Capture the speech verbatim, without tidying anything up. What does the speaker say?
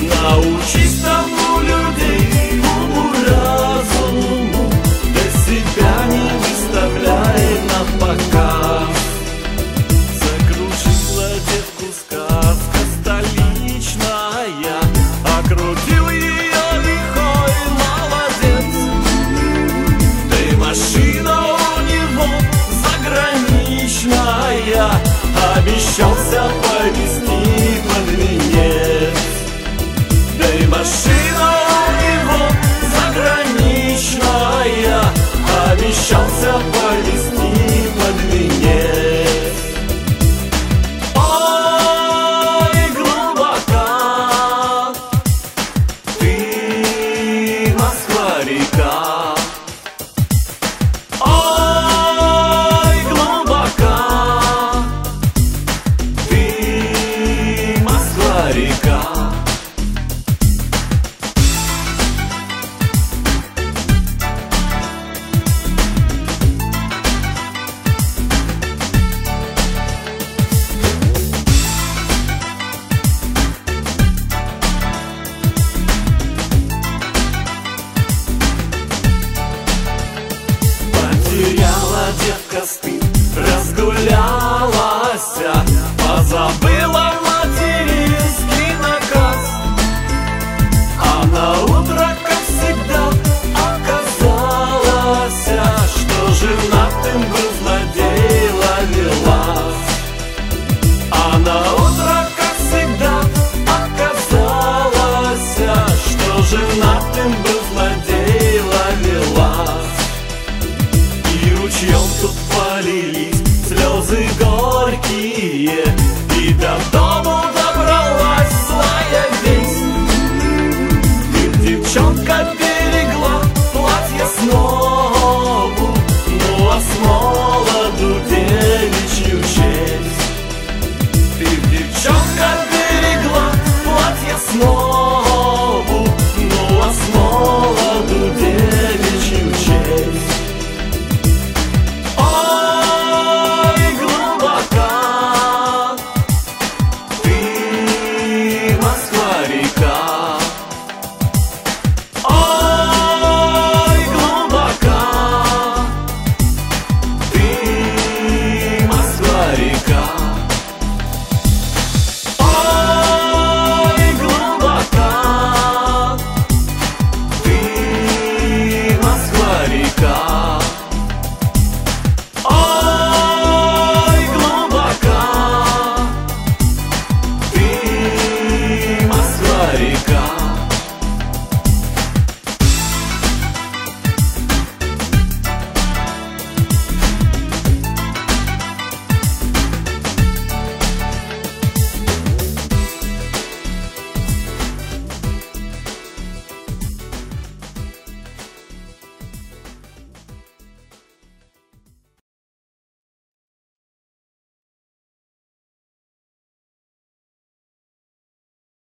Научись тому людей, уму-разуму, да себя не выставляй на показ. Закружила девку сказка столичная, окрутил ее лихой молодец. Да и машина у него заграничная, обещался повезти под венец. Да и машина у него заграничная, обещался повезти под венец. Ой, глубока ты, Москва-река. Ой, глубока ты, Москва-река. Потеряла девка стыд, разгулялась, позабыла материнский наказ. А на утро, как всегда, оказалось, что женатым грузно дело велась. А на утро, как всегда, оказалось, что женатым